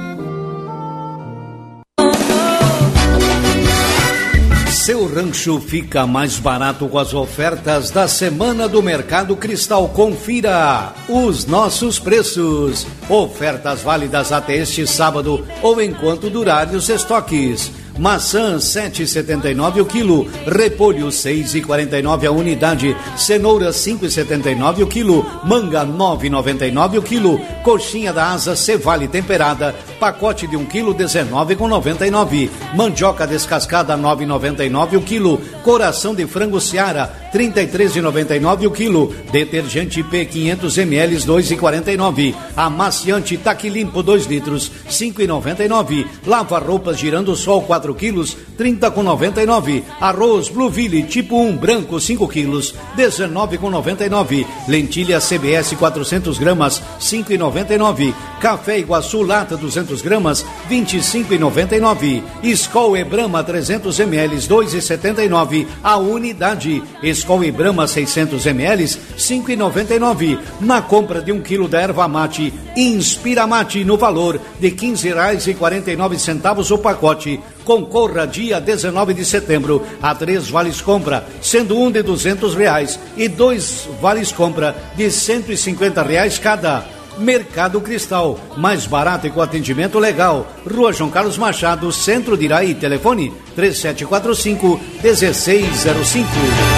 Seu rancho fica mais barato com as ofertas da Semana do Mercado Cristal. Confira os nossos preços. Ofertas válidas até este sábado ou enquanto durarem os estoques. Maçã sete reais e setenta e nove o quilo, repolho seis reais e quarenta e nove a unidade, cenoura cinco reais e setenta e nove o quilo, manga nove reais e noventa e nove o quilo, coxinha da asa Cevale temperada, pacote de um quilo dezenove reais e noventa e nove, mandioca descascada nove reais e noventa e nove o quilo, coração de frango Seara trinta e três reais e noventa e nove o quilo, detergente P quinhentos mililitros dois reais e quarenta e nove, amaciante Taque Limpo dois litros cinco reais e noventa e nove, lava roupas Girando Sol quatro quilos, trinta reais e noventa e nove. Arroz Blueville tipo um branco cinco quilos, dezenove reais e noventa e nove. Lentilha C B S quatrocentos gramas, cinco reais e noventa e nove. Café Iguaçu lata duzentos gramas, vinte e cinco reais e noventa e nove. Skol e Brahma trezentos mililitros, dois reais e setenta e nove a unidade. Skol e Brahma seiscentos mililitros, cinco reais e noventa e nove. Na compra de um quilo da erva mate Inspira Mate no valor de quinze reais e quarenta e nove centavos o pacote. Concorra dia dezenove de setembro a três vales compra, sendo um de duzentos reais e dois vales compra de cento e cinquenta reais cada. Mercado Cristal, mais barato e com atendimento legal. Rua João Carlos Machado, Centro de Iraí. Telefone três sete quatro cinco, um seis zero cinco.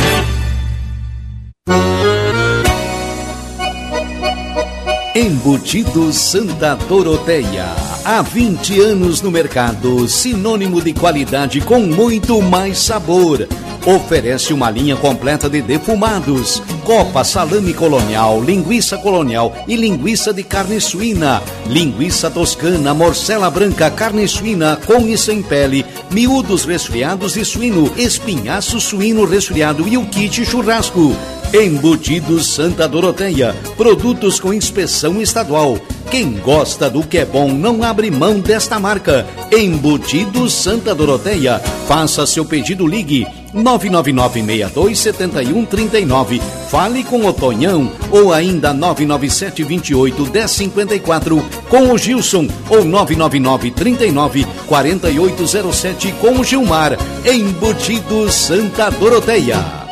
Embutidos Santa Doroteia, há vinte anos no mercado, sinônimo de qualidade com muito mais sabor. Oferece uma linha completa de defumados, copa, salame colonial, linguiça colonial e linguiça de carne suína, linguiça toscana, morcela branca, carne suína com e sem pele, miúdos resfriados de suíno, espinhaço suíno resfriado e o kit churrasco. Embutidos Santa Doroteia, produtos com inspeção estadual. Quem gosta do que é bom não abre mão desta marca. Embutidos Santa Doroteia. Faça seu pedido, ligue nove nove nove seis dois sete um três nove. Fale com o Tonhão ou ainda nove nove sete dois oito um zero cinco quatro com o Gilson ou nove nove nove três nove quatro oito zero sete com o Gilmar. Embutidos Santa Doroteia.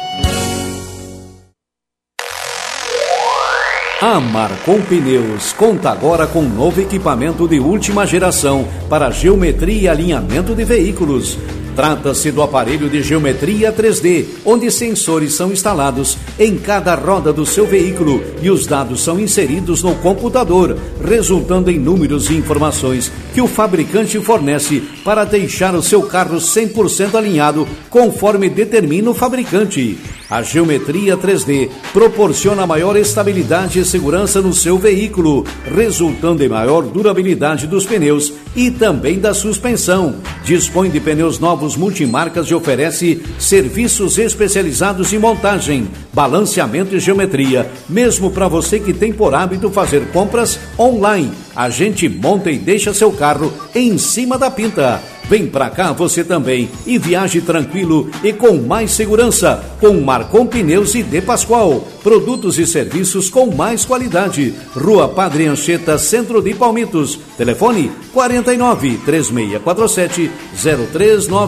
A Marcon Pneus conta agora com um novo equipamento de última geração para geometria e alinhamento de veículos. Trata-se do aparelho de geometria três D, onde sensores são instalados em cada roda do seu veículo e os dados são inseridos no computador, resultando em números e informações que o fabricante fornece para deixar o seu carro cem por cento alinhado conforme determina o fabricante. A geometria três D proporciona maior estabilidade e segurança no seu veículo, resultando em maior durabilidade dos pneus e também da suspensão. Dispõe de pneus novos multimarcas e oferece serviços especializados em montagem, balanceamento e geometria, mesmo para você que tem por hábito fazer compras online. A gente monta e deixa seu carro em cima da pinta. Vem pra cá você também e viaje tranquilo e com mais segurança com Marcon Pneus e De Pascoal. Produtos e serviços com mais qualidade. Rua Padre Anchieta, Centro de Palmitos. Telefone quarenta e nove, três seis quatro sete, zero três nove.